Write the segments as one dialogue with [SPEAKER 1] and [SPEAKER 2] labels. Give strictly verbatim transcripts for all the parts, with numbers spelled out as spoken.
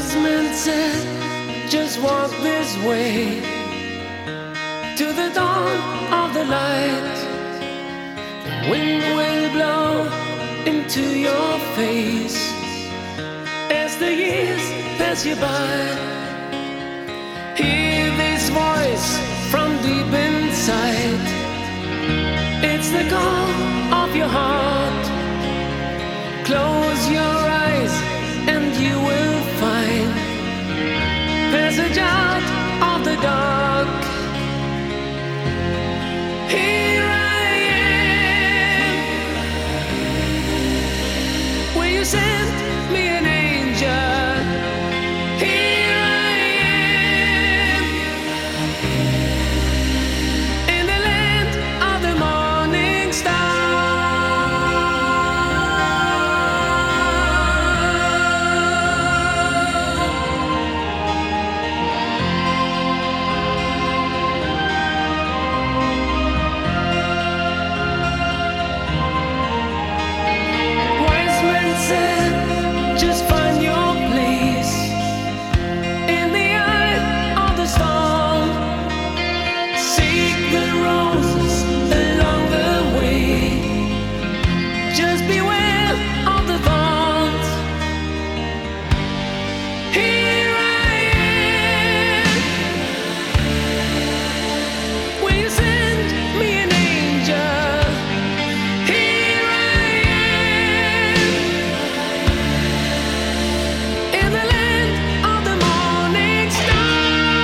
[SPEAKER 1] Wise men said, just walk this way to the dawn of the light. The wind will blow into your face as the years pass you by. Hear this voice from deep inside. It's the call of your heart. Close your eyes and you will find passage out of the dark. Here I am. Will you send me an angel? Here I am. In the land of the morning star. Just find your place in the eye of the storm. Seek the roses along the way. Just beware of the thorns. Here I am. Will you send me an angel? Here I am. In the land of the morning star.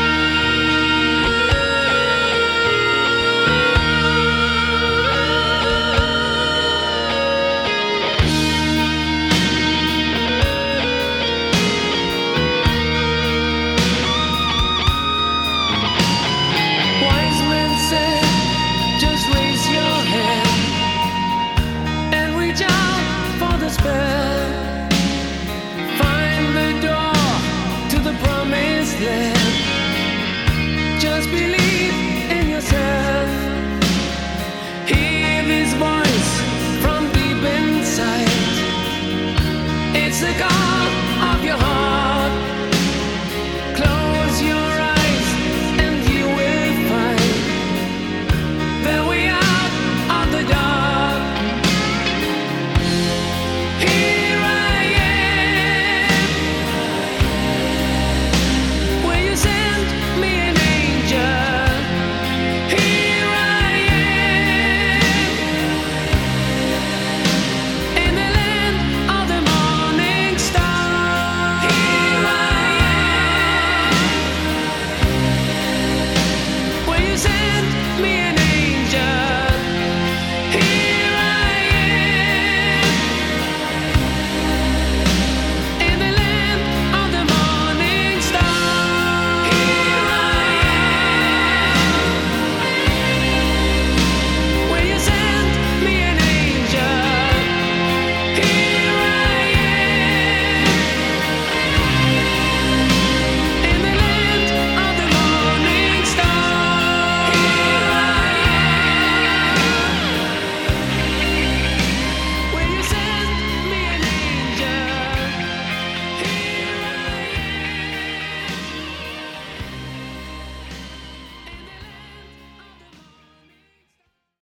[SPEAKER 1] Wise men said, just raise your hand and reach out for the spell. Find the door to the promised land. Just believe.